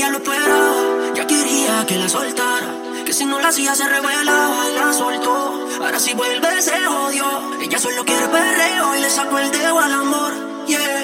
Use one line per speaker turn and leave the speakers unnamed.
ella lo esperaba. Ya quería que la soltara, que si no la hacía se revelaba y la soltó. Ahora si vuelve se jodió. Ella solo quiere perreo y le sacó el dedo al amor. Yeah.